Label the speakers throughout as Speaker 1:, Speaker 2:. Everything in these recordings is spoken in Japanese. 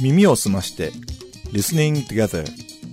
Speaker 1: 耳をすまして Listening Together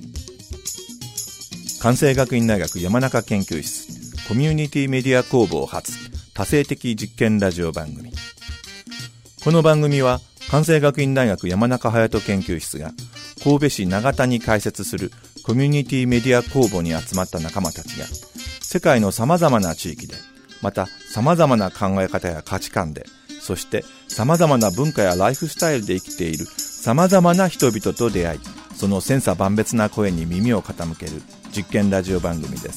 Speaker 1: 関西学院大学山中研究室コミュニティメディア工房発多性的実験ラジオ番組。この番組は関西学院大学山中隼人研究室が神戸市長田に開設するコミュニティメディア工房に集まった仲間たちが世界の様々な地域でまた様々な考え方や価値観でそして様々な文化やライフスタイルで生きている様々な人々と出会いその千差万別な声に耳を傾ける実験ラジオ番組です。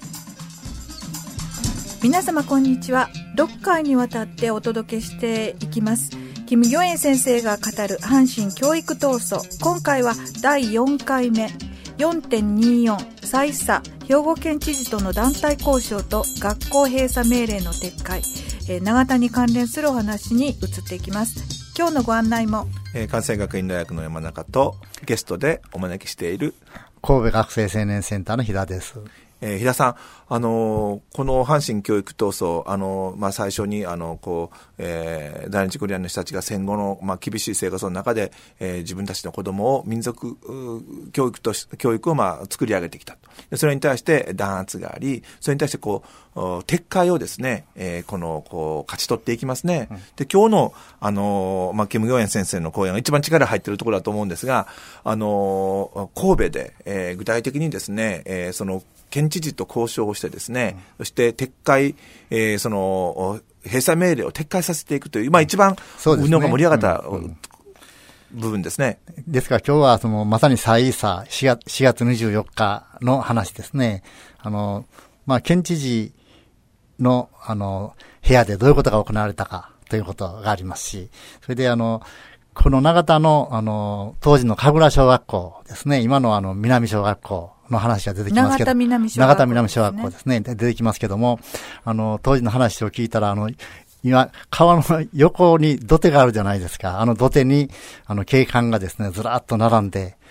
Speaker 2: 皆様こんにちは。6回にわたってお届けしていきます金魚園先生が語る阪神教育闘争。今回は第4回目 4.24 再査兵庫県知事との団体交渉と学校閉鎖命令の撤回、長田に関連するお話に移っていきます。今日のご案内も、
Speaker 1: 関西学院大学の山中とゲストでお招きしている
Speaker 3: 神戸学生青年センターの飛田です。
Speaker 1: 飛田さん、この阪神教育闘争、最初に、在日コリアンの人たちが戦後の、厳しい生活の中で、自分たちの子供を民族教育を、作り上げてきたと。でそれに対して弾圧があり、それに対して撤回をですね、勝ち取っていきますね。で、今日の、キム・ギョエン先生の講演が一番力入っているところだと思うんですが、神戸で、具体的にですね、県知事と交渉をしてですね、そして撤回、閉鎖命令を撤回させていくという、一番運動が盛り上がった部分ですね。
Speaker 3: ですから今日はまさに再査4月24日の話ですね。県知事の部屋でどういうことが行われたかということがありますし、それでこの長田の当時の神楽小学校ですね、今の南小学校の話が出てきますけど、長田南小学校ですね、出てきますけども、当時の話を聞いたら、今、川の横に土手があるじゃないですか。土手に、警官がですね、ずらっと並んで、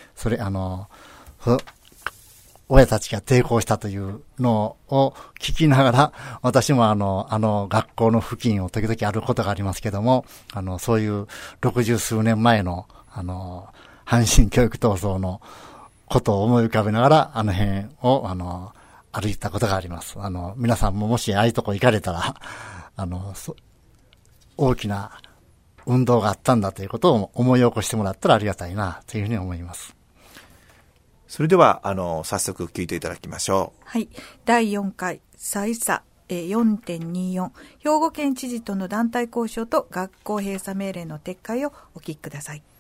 Speaker 3: 親たちが抵抗したというのを聞きながら、私も学校の付近を時々歩くことがありますけども、そういう60数年前の、阪神教育闘争のことを思い浮かべながら、辺を、歩いたことがあります。皆さんももしああいうとこ行かれたら、大きな運動があったんだということを思い起こしてもらったらありがたいな、というふうに思います。
Speaker 1: それでは、早速聞いていただきましょう。
Speaker 2: はい。第4回再査 4.24 兵庫県知事との団体交渉と学校閉鎖命令の撤回をお聞きください。